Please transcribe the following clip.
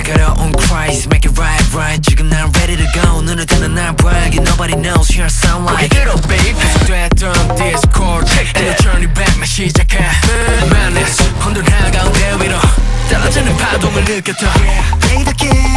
날카로운 cries make it right right 지금 난 ready to go 눈을 뜨는 날 brag nobody knows here I sound like Get up babe 계속됐던 discord and the journey back 나 시작해 madness 혼돈 한가운데 위로 떨어지는 파동을 느꼈다 내일답게